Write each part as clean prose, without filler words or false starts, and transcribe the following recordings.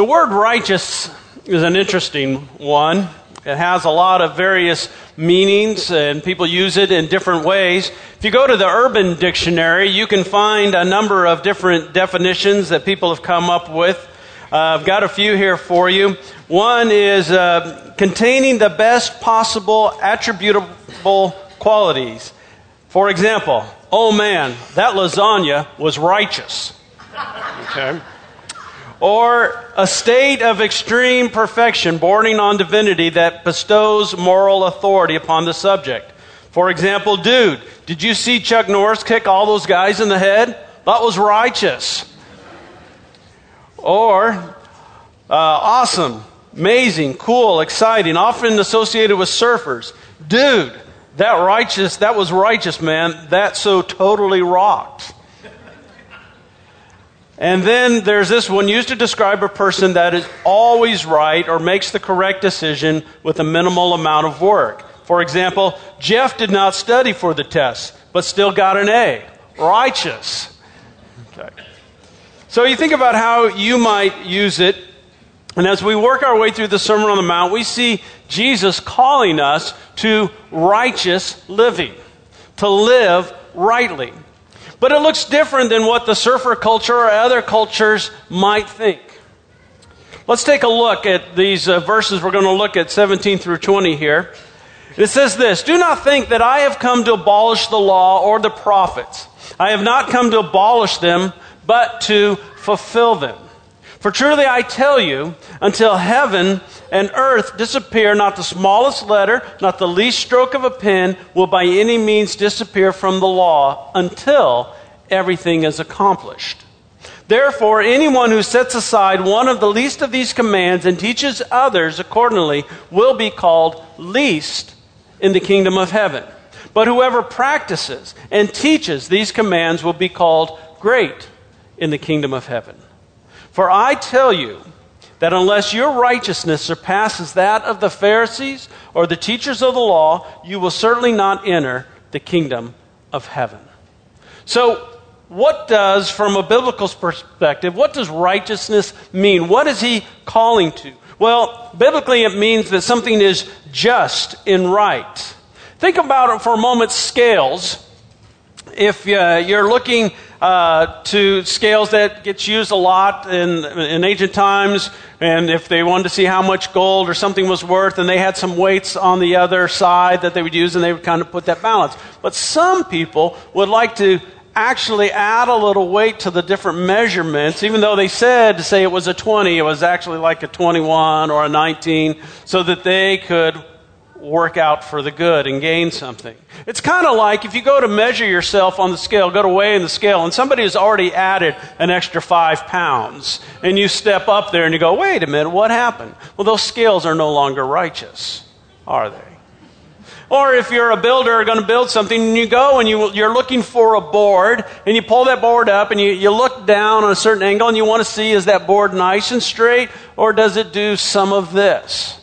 The word righteous is an interesting one. It has a lot of various meanings, and people use it in different ways. If you go to the Urban Dictionary, you can find a number of different definitions that people have come up with. I've got a few here for you. One is containing the best possible attributable qualities. For example, oh man, that lasagna was righteous. Okay. Or a state of extreme perfection bordering on divinity that bestows moral authority upon the subject. For example, dude, did you see Chuck Norris kick all those guys in the head? That was righteous. Or awesome, amazing, cool, exciting, often associated with surfers. Dude, that was righteous, man. That so totally rocked. And then there's this one used to describe a person that is always right or makes the correct decision with a minimal amount of work. For example, Jeff did not study for the test, but still got an A. Righteous. Okay. So you think about how you might use it. And as we work our way through the Sermon on the Mount, we see Jesus calling us to righteous living, to live rightly. But it looks different than what the surfer culture or other cultures might think. Let's take a look at these verses. We're going to look at 17 through 20 here. It says this, "Do not think that I have come to abolish the law or the prophets. I have not come to abolish them, but to fulfill them. For truly I tell you, until heaven and earth disappear, not the smallest letter, not the least stroke of a pen will by any means disappear from the law until everything is accomplished. Therefore, anyone who sets aside one of the least of these commands and teaches others accordingly will be called least in the kingdom of heaven. But whoever practices and teaches these commands will be called great in the kingdom of heaven. For I tell you that unless your righteousness surpasses that of the Pharisees or the teachers of the law, you will certainly not enter the kingdom of heaven." So, what does, from a biblical perspective, what does righteousness mean? What is he calling to? Well, biblically it means that something is just and right. Think about it for a moment, scales. If you're looking to scales that gets used a lot in ancient times, and if they wanted to see how much gold or something was worth, and they had some weights on the other side that they would use, and they would kind of put that balance. But some people would like to actually add a little weight to the different measurements, even though they said to say it was a 20, it was actually like a 21 or a 19, so that they could work out for the good and gain something. It's kind of like if you go to measure yourself on the scale, go to weigh in the scale, and somebody has already added an extra 5 pounds, and you step up there and you go, wait a minute, what happened? Well, those scales are no longer righteous, are they? Or if you're a builder going to build something, and you go and you're looking for a board, and you pull that board up, and you look down on a certain angle, and you want to see, is that board nice and straight, or does it do some of this?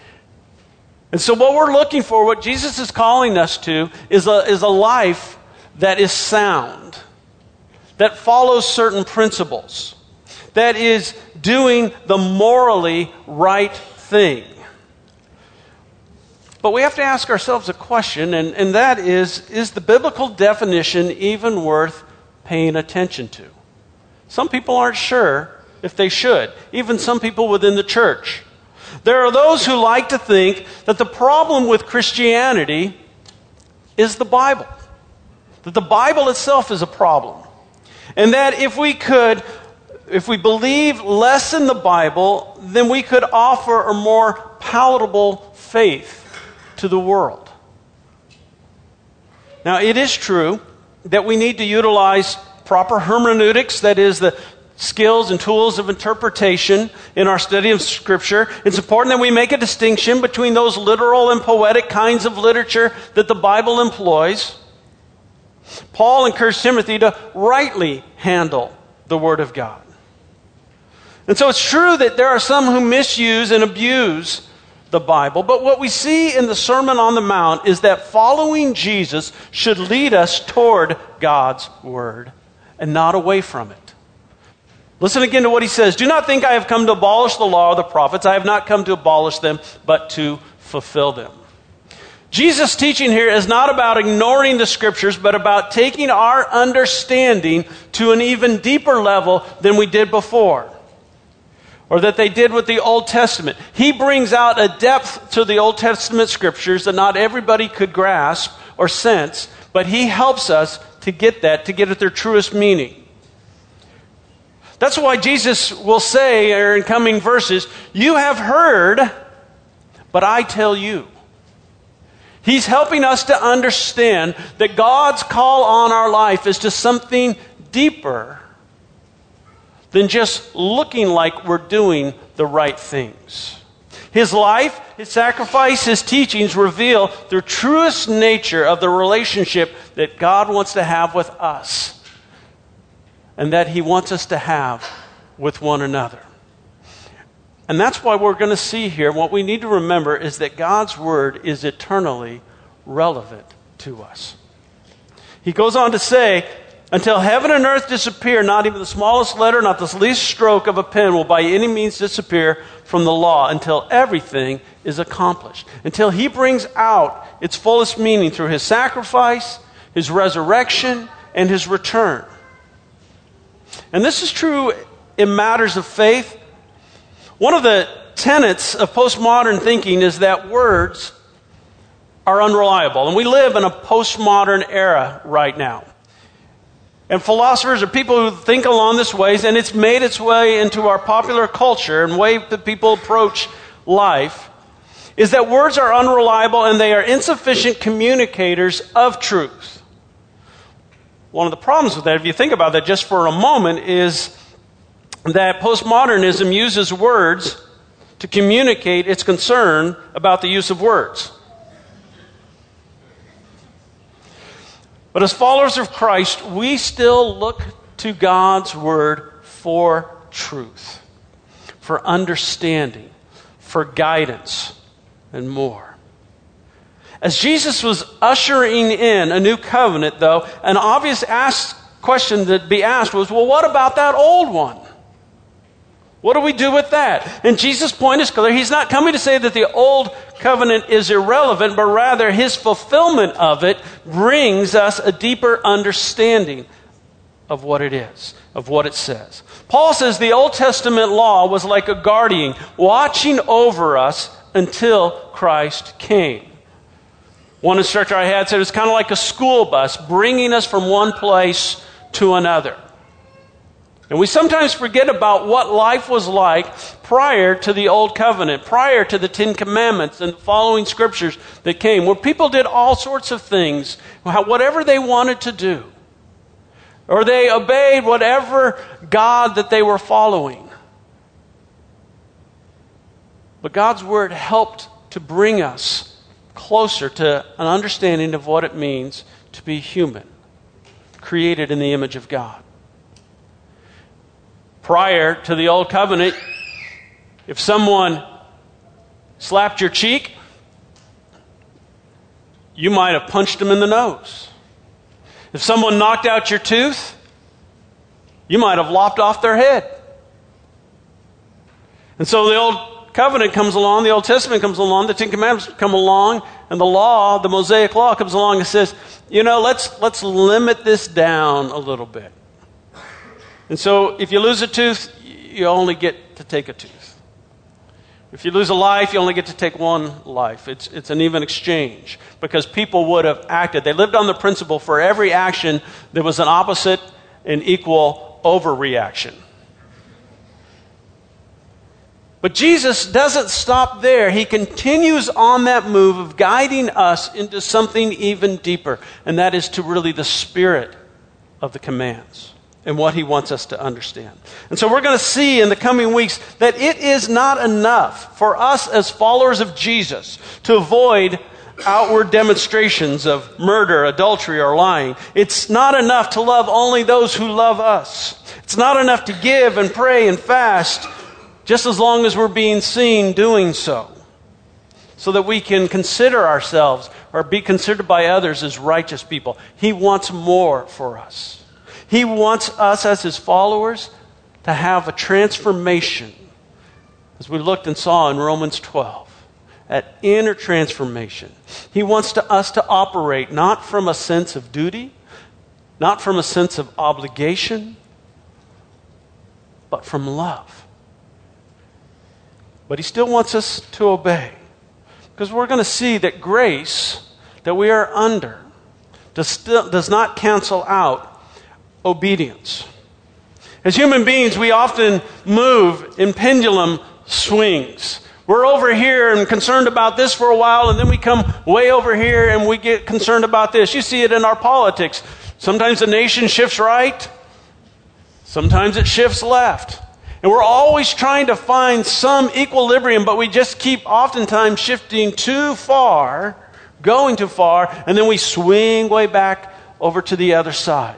And so what we're looking for, what Jesus is calling us to, is a life that is sound, that follows certain principles, that is doing the morally right thing. But we have to ask ourselves a question, and that is the biblical definition even worth paying attention to? Some people aren't sure if they should, even some people within the church. There are those who like to think that the problem with Christianity is the Bible. That the Bible itself is a problem. And that if we believe less in the Bible, then we could offer a more palatable faith to the world. Now, it is true that we need to utilize proper hermeneutics, that is, the skills and tools of interpretation in our study of Scripture. It's important that we make a distinction between those literal and poetic kinds of literature that the Bible employs. Paul encouraged Timothy to rightly handle the Word of God. And so it's true that there are some who misuse and abuse the Bible, but what we see in the Sermon on the Mount is that following Jesus should lead us toward God's Word and not away from it. Listen again to what he says. Do not think I have come to abolish the law or the prophets. I have not come to abolish them, but to fulfill them. Jesus' teaching here is not about ignoring the Scriptures, but about taking our understanding to an even deeper level than we did before, or that they did with the Old Testament. He brings out a depth to the Old Testament Scriptures that not everybody could grasp or sense, but he helps us to get that, to get at their truest meaning. That's why Jesus will say in coming verses, you have heard, but I tell you. He's helping us to understand that God's call on our life is to something deeper than just looking like we're doing the right things. His life, his sacrifice, his teachings reveal the truest nature of the relationship that God wants to have with us and that he wants us to have with one another. And that's why we're going to see here, what we need to remember is that God's Word is eternally relevant to us. He goes on to say, until heaven and earth disappear, not even the smallest letter, not the least stroke of a pen will by any means disappear from the law until everything is accomplished. Until he brings out its fullest meaning through his sacrifice, his resurrection, and his return. And this is true in matters of faith. One of the tenets of postmodern thinking is that words are unreliable. And we live in a postmodern era right now. And philosophers are people who think along this ways, and it's made its way into our popular culture and way that people approach life, is that words are unreliable and they are insufficient communicators of truth. One of the problems with that, if you think about that just for a moment, is that postmodernism uses words to communicate its concern about the use of words. But as followers of Christ, we still look to God's Word for truth, for understanding, for guidance, and more. As Jesus was ushering in a new covenant, though, an obvious question to be asked was, well, what about that old one? What do we do with that? And Jesus' point is clear. He's not coming to say that the old covenant is irrelevant, but rather his fulfillment of it brings us a deeper understanding of what it is, of what it says. Paul says the Old Testament law was like a guardian watching over us until Christ came. One instructor I had said it's kind of like a school bus bringing us from one place to another. And we sometimes forget about what life was like prior to the Old Covenant, prior to the Ten Commandments and following scriptures that came, where people did all sorts of things, whatever they wanted to do. Or they obeyed whatever God that they were following. But God's Word helped to bring us closer to an understanding of what it means to be human, created in the image of God. Prior to the Old Covenant, if someone slapped your cheek, you might have punched them in the nose. If someone knocked out your tooth, you might have lopped off their head. And so the Old Covenant comes along, the Old Testament comes along, the Ten Commandments come along, and the law, the Mosaic Law comes along and says, let's limit this down a little bit. And so if you lose a tooth, you only get to take a tooth. If you lose a life, you only get to take one life. It's an even exchange because people would have acted. They lived on the principle for every action there was an opposite and equal overreaction. But Jesus doesn't stop there. He continues on that move of guiding us into something even deeper, and that is to really the spirit of the commands and what he wants us to understand. And so we're going to see in the coming weeks that it is not enough for us as followers of Jesus to avoid outward demonstrations of murder, adultery, or lying. It's not enough to love only those who love us. It's not enough to give and pray and fast just as long as we're being seen doing so that we can consider ourselves or be considered by others as righteous people. He wants more for us. He wants us as his followers to have a transformation, as we looked and saw in Romans 12, that inner transformation. He wants us to operate not from a sense of duty, not from a sense of obligation, but from love. But he still wants us to obey. Because we're going to see that grace that we are under does not cancel out obedience. As human beings, we often move in pendulum swings. We're over here and concerned about this for a while, and then we come way over here and we get concerned about this. You see it in our politics. Sometimes the nation shifts right, sometimes it shifts left. And we're always trying to find some equilibrium, but we just keep oftentimes shifting too far, going too far, and then we swing way back over to the other side.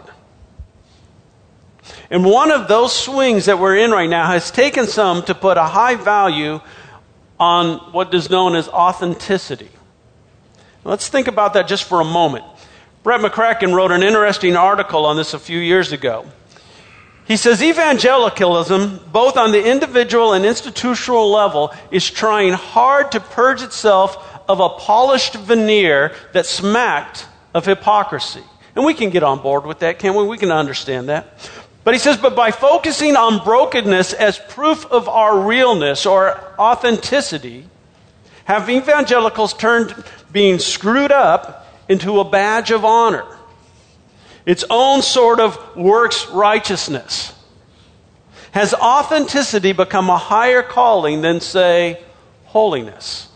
And one of those swings that we're in right now has taken some to put a high value on what is known as authenticity. Let's think about that just for a moment. Brett McCracken wrote an interesting article on this a few years ago. He says, evangelicalism, both on the individual and institutional level, is trying hard to purge itself of a polished veneer that smacked of hypocrisy. And we can get on board with that, can't we? We can understand that. But he says, but by focusing on brokenness as proof of our realness or authenticity, have evangelicals turned being screwed up into a badge of honor, its own sort of works righteousness. Has authenticity become a higher calling than, say, holiness?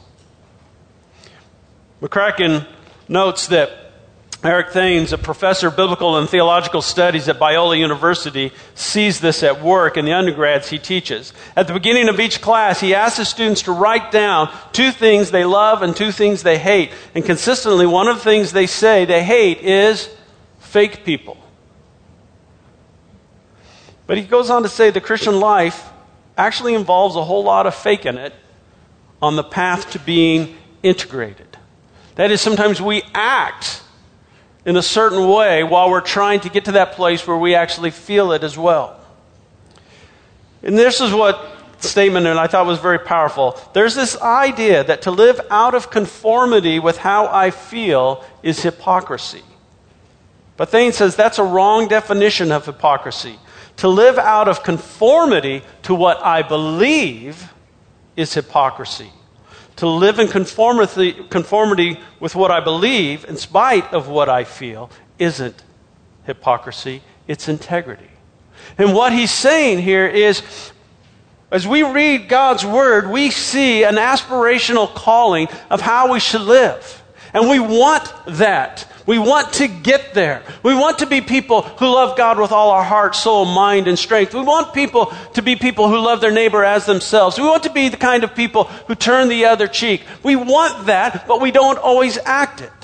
McCracken notes that Eric Thames, a professor of biblical and theological studies at Biola University, sees this at work in the undergrads he teaches. At the beginning of each class, he asks his students to write down 2 things they love and 2 things they hate. And consistently, one of the things they say they hate is fake people. But he goes on to say the Christian life actually involves a whole lot of faking it on the path to being integrated. That is, sometimes we act in a certain way while we're trying to get to that place where we actually feel it as well. And this is what statement, and I thought was very powerful. There's this idea that to live out of conformity with how I feel is hypocrisy. But Thames says that's a wrong definition of hypocrisy. To live out of conformity to what I believe is hypocrisy. To live in conformity with what I believe, in spite of what I feel, isn't hypocrisy, it's integrity. And what he's saying here is, as we read God's Word, we see an aspirational calling of how we should live. And we want that. We want to get there. We want to be people who love God with all our heart, soul, mind, and strength. We want people to be people who love their neighbor as themselves. We want to be the kind of people who turn the other cheek. We want that, but we don't always act it.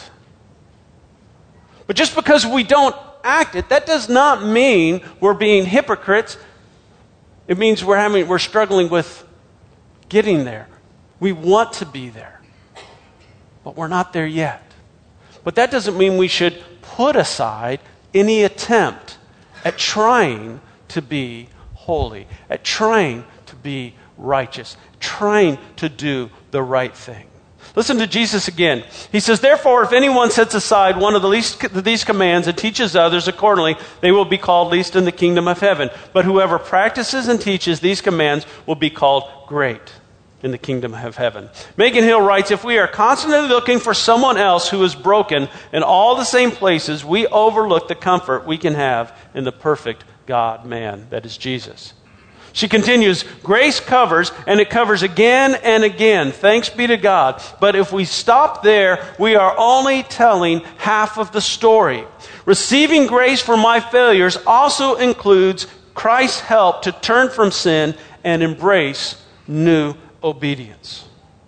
But just because we don't act it, that does not mean we're being hypocrites. It means we're struggling with getting there. We want to be there, but we're not there yet. But that doesn't mean we should put aside any attempt at trying to be holy, at trying to be righteous, trying to do the right thing. Listen to Jesus again. He says, therefore, if anyone sets aside one of these commands and teaches others accordingly, they will be called least in the kingdom of heaven. But whoever practices and teaches these commands will be called great in the kingdom of heaven. Megan Hill writes, if we are constantly looking for someone else who is broken in all the same places, we overlook the comfort we can have in the perfect God-man, that is Jesus. She continues, grace covers, and it covers again and again. Thanks be to God. But if we stop there, we are only telling half of the story. Receiving grace for my failures also includes Christ's help to turn from sin and embrace new obedience.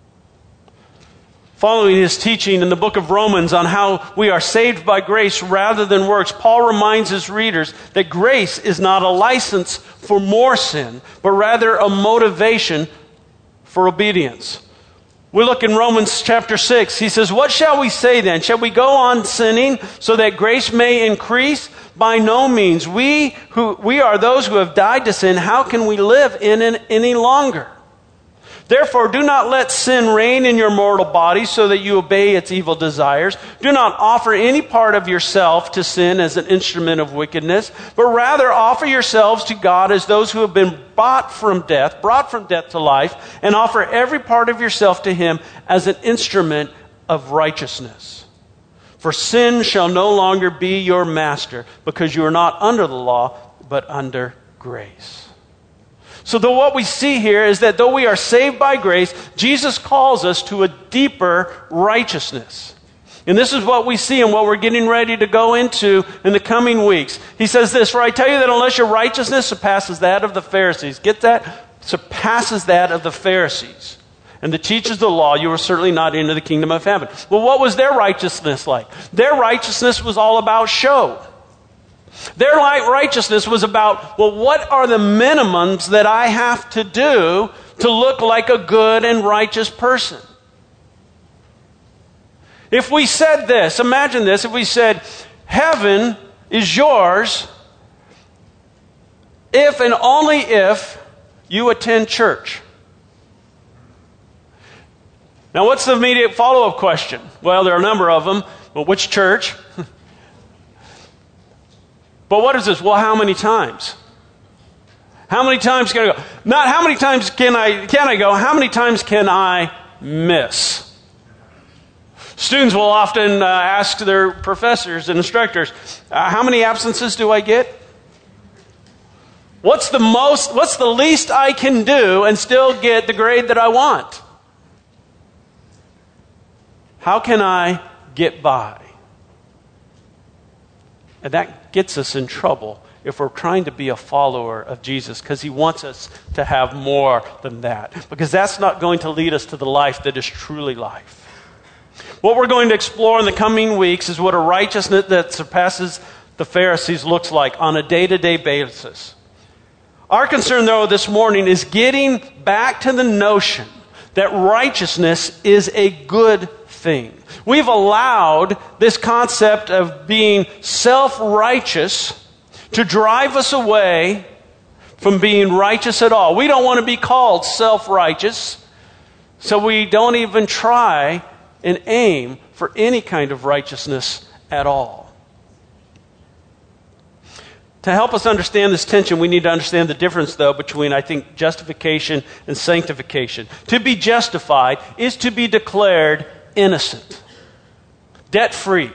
Following his teaching in the book of Romans on how we are saved by grace rather than works, Paul reminds his readers that grace is not a license for more sin, but rather a motivation for obedience. We look in Romans chapter 6. He says, what shall we say then? Shall we go on sinning so that grace may increase? By no means. We are those who have died to sin. How can we live in it any longer? Therefore, do not let sin reign in your mortal body so that you obey its evil desires. Do not offer any part of yourself to sin as an instrument of wickedness, but rather offer yourselves to God as those who have been brought from death to life, and offer every part of yourself to Him as an instrument of righteousness. For sin shall no longer be your master, because you are not under the law, but under grace. So what we see here is that though we are saved by grace, Jesus calls us to a deeper righteousness. And this is what we see and what we're getting ready to go into in the coming weeks. He says this, for I tell you that unless your righteousness surpasses that of the Pharisees, get that? Surpasses that of the Pharisees, and the teachers of the law, you are certainly not into the kingdom of heaven. Well, what was their righteousness like? Their righteousness was all about show. Their righteousness was about, well, what are the minimums that I have to do to look like a good and righteous person? If we said this, imagine this, if we said, heaven is yours if and only if you attend church. Now, what's the immediate follow-up question? Well, there are a number of them. Well, which church? But what is this? Well, how many times? How many times can I go? Not how many times can I go, how many times can I miss? Students will often ask their professors and instructors, how many absences do I get? What's the least I can do and still get the grade that I want? How can I get by? And that gets us in trouble if we're trying to be a follower of Jesus, because He wants us to have more than that. Because that's not going to lead us to the life that is truly life. What we're going to explore in the coming weeks is what a righteousness that surpasses the Pharisees looks like on a day-to-day basis. Our concern, though, this morning is getting back to the notion that righteousness is a good thing. We've allowed this concept of being self-righteous to drive us away from being righteous at all. We don't want to be called self-righteous, so we don't even try and aim for any kind of righteousness at all. To help us understand this tension, we need to understand the difference, though, between, I think, justification and sanctification. To be justified is to be declared innocent, debt-free.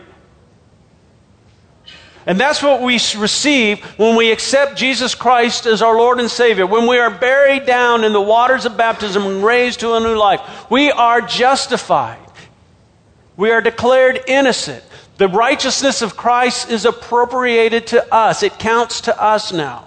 And that's what we receive when we accept Jesus Christ as our Lord and Savior. When we are buried down in the waters of baptism and raised to a new life, we are justified. We are declared innocent. The righteousness of Christ is appropriated to us. It counts to us now.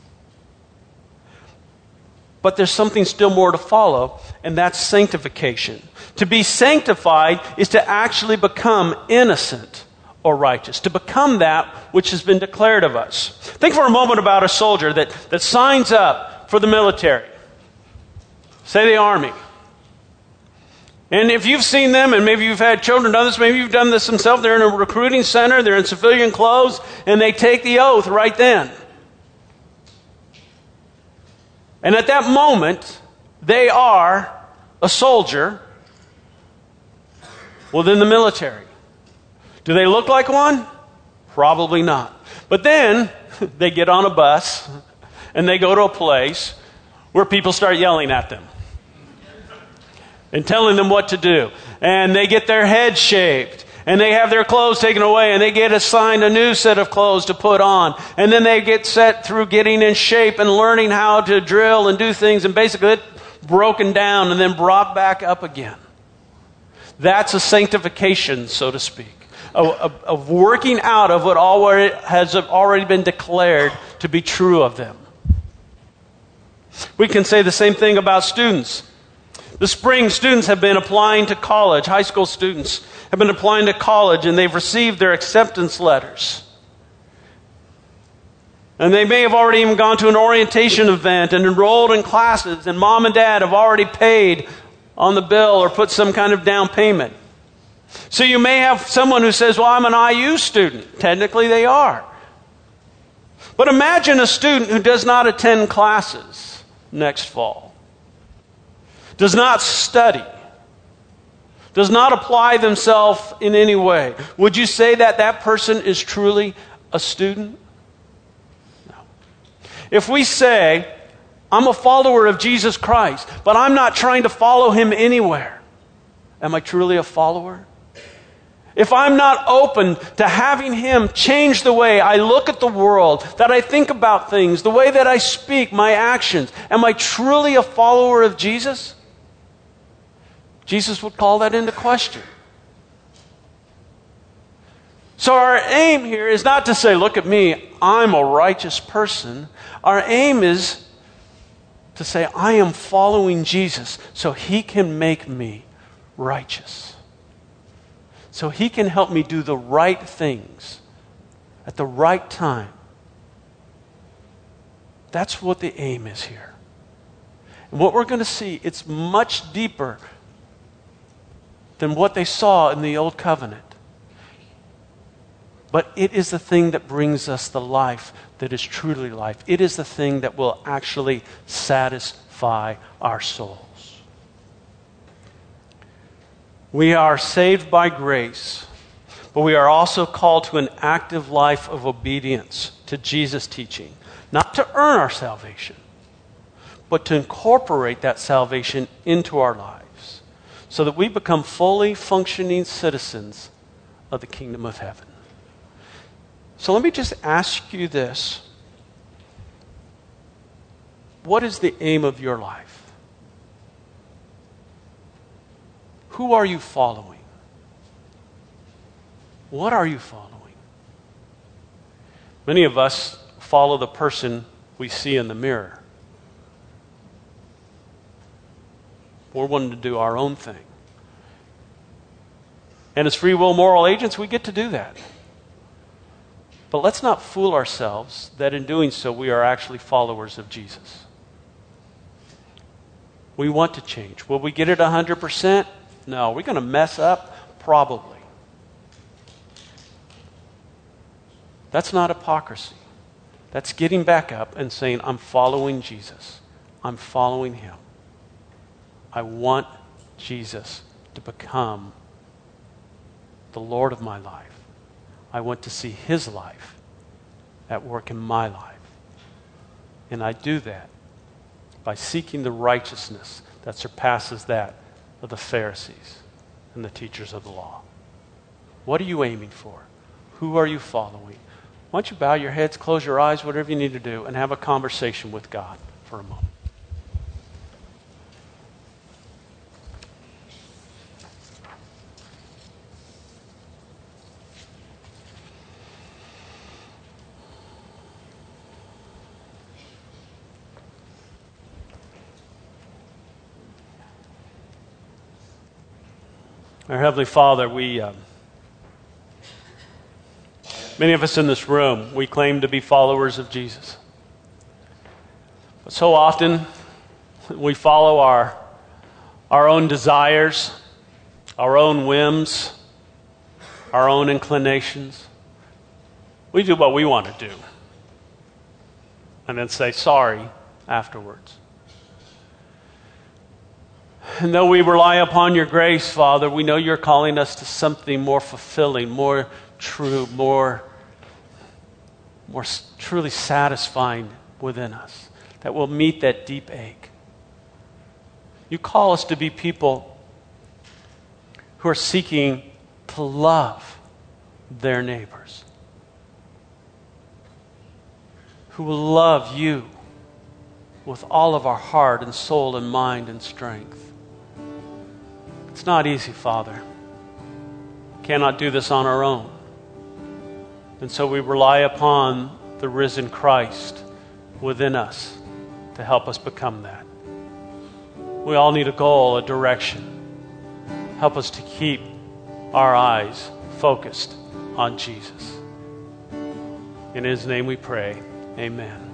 But there's something still more to follow, and that's sanctification. To be sanctified is to actually become innocent or righteous, to become that which has been declared of us. Think for a moment about a soldier that signs up for the military, say the Army. And if you've seen them, and maybe you've had children done this, maybe you've done this themselves, they're in a recruiting center, they're in civilian clothes, and they take the oath right then. And at that moment, they are a soldier within the military. Do they look like one? Probably not. But then they get on a bus and they go to a place where people start yelling at them and telling them what to do. And they get their head shaved. And they have their clothes taken away, and they get assigned a new set of clothes to put on. And then they get set through getting in shape and learning how to drill and do things, and basically it's broken down and then brought back up again. That's a sanctification, so to speak, of working out of what has already been declared to be true of them. We can say the same thing about students. The spring, students have been applying to college. High school students have been applying to college, and they've received their acceptance letters. And they may have already even gone to an orientation event and enrolled in classes, and mom and dad have already paid on the bill or put some kind of down payment. So you may have someone who says, well, I'm an IU student. Technically they are. But imagine a student who does not attend classes next fall, does not study, does not apply themselves in any way. Would you say that that person is truly a student? No. If we say, I'm a follower of Jesus Christ, but I'm not trying to follow him anywhere, am I truly a follower? If I'm not open to having him change the way I look at the world, that I think about things, the way that I speak, my actions, am I truly a follower of Jesus? Jesus would call that into question. So our aim here is not to say, look at me, I'm a righteous person. Our aim is to say, I am following Jesus so he can make me righteous. So he can help me do the right things at the right time. That's what the aim is here. And what we're going to see, it's much deeper than what they saw in the Old Covenant. But it is the thing that brings us the life that is truly life. It is the thing that will actually satisfy our souls. We are saved by grace, but we are also called to an active life of obedience to Jesus' teaching. Not to earn our salvation, but to incorporate that salvation into our lives so that we become fully functioning citizens of the kingdom of heaven. So let me just ask you this. What is the aim of your life? Who are you following? What are you following? Many of us follow the person we see in the mirror. We're wanting to do our own thing. And as free will moral agents, we get to do that. But let's not fool ourselves that in doing so, we are actually followers of Jesus. We want to change. Will we get it 100%? No. We're going to mess up? Probably. That's not hypocrisy. That's getting back up and saying, I'm following Jesus. I'm following him. I want Jesus to become the Lord of my life. I want to see his life at work in my life. And I do that by seeking the righteousness that surpasses that of the Pharisees and the teachers of the law. What are you aiming for? Who are you following? Why don't you bow your heads, close your eyes, whatever you need to do, and have a conversation with God for a moment. Our Heavenly Father, many of us in this room, we claim to be followers of Jesus. But so often, we follow our own desires, our own whims, our own inclinations. We do what we want to do, and then say sorry afterwards. And though we rely upon your grace, Father, we know you're calling us to something more fulfilling, more true, more truly satisfying within us, that will meet that deep ache. You call us to be people who are seeking to love their neighbors, who will love you with all of our heart and soul and mind and strength. It's not easy, Father. We cannot do this on our own. And so we rely upon the risen Christ within us to help us become that. We all need a goal, a direction. Help us to keep our eyes focused on Jesus. In his name we pray. Amen.